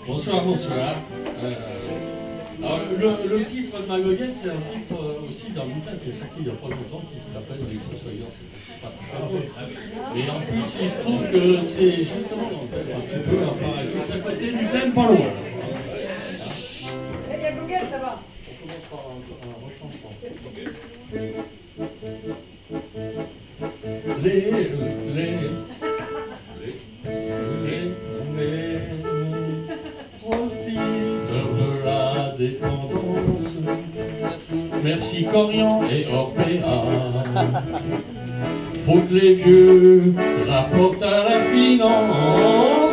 Bonsoir, bonsoir. Alors, le titre de ma goguette, c'est un titre aussi d'un bouquin qui est sorti il n'y a pas longtemps qui s'appelle Les Fossoyeurs. C'est pas très long. Et en plus, il se trouve que c'est justement dans le thème un petit peu, enfin, juste à côté du thème, pas loin. Il y a goguette là-bas. On commence par un retranchement. Profiteurs de la dépendance. Merci Corian et Orpea. Faut que les vieux rapportent à la finance.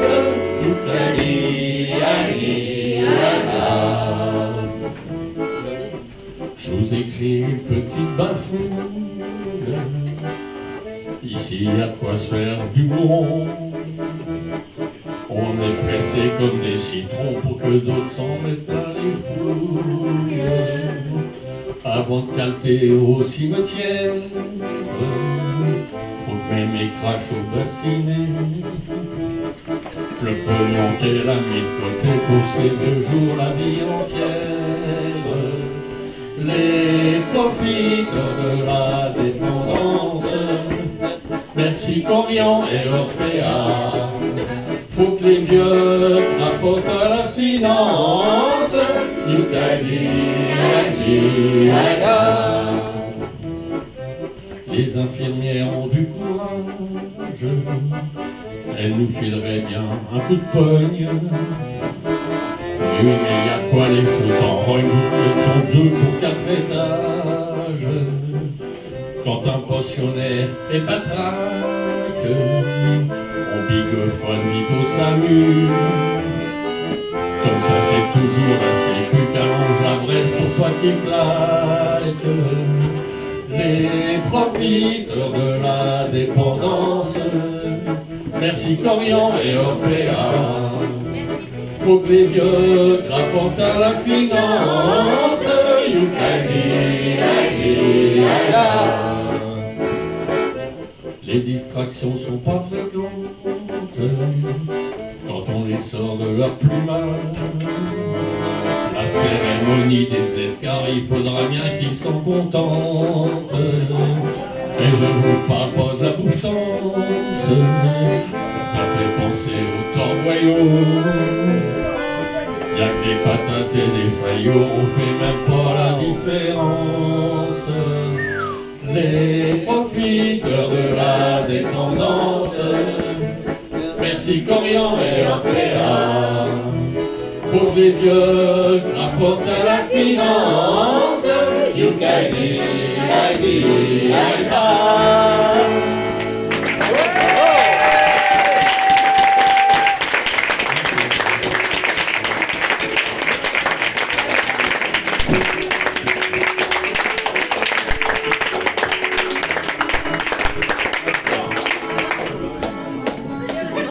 Je vous écris une petite bafoule. Ici, il y a de quoi se faire du bourron. On est pressé comme des citrons pour que d'autres s'en mettent plein les fouilles. Avant de calter au cimetière, faut que mémé crache au bassinet. Le pognon qu'elle a mis de côté pour ces 2 jours, la vie entière. Les profiteurs de la dépendance. Merci Corian et Orpea. Faut que les vieux rapportent à la finance. Les infirmières ont du courage. Elles nous fileraient bien un coup de pogne. Mais oui, mais y a quoi les foutre en rogne? Elles sont 2 pour 4 étages. Quand un pensionnaire est patraque, on bigophone vite au salut. Comme ça c'est toujours la sécu qu'allonge la braise pour pas qu'il claque. Les profiteurs de la dépendance. Merci Corian et Orpea. Faut que les vieux rapportent à la finance. Les distractions sont pas fréquentes quand on les sort de leur plumage. La cérémonie des escarres, il faudra bien qu'ils s'en contentent. Et je vous parle pas de la bouffance, ça fait penser au torboyau. Y'a que des patates et des faillots, on fait même pas la différence. Les profiteurs de la dépendance. Merci Corian et Orpea. Faut que les vieux rapportent à la finance.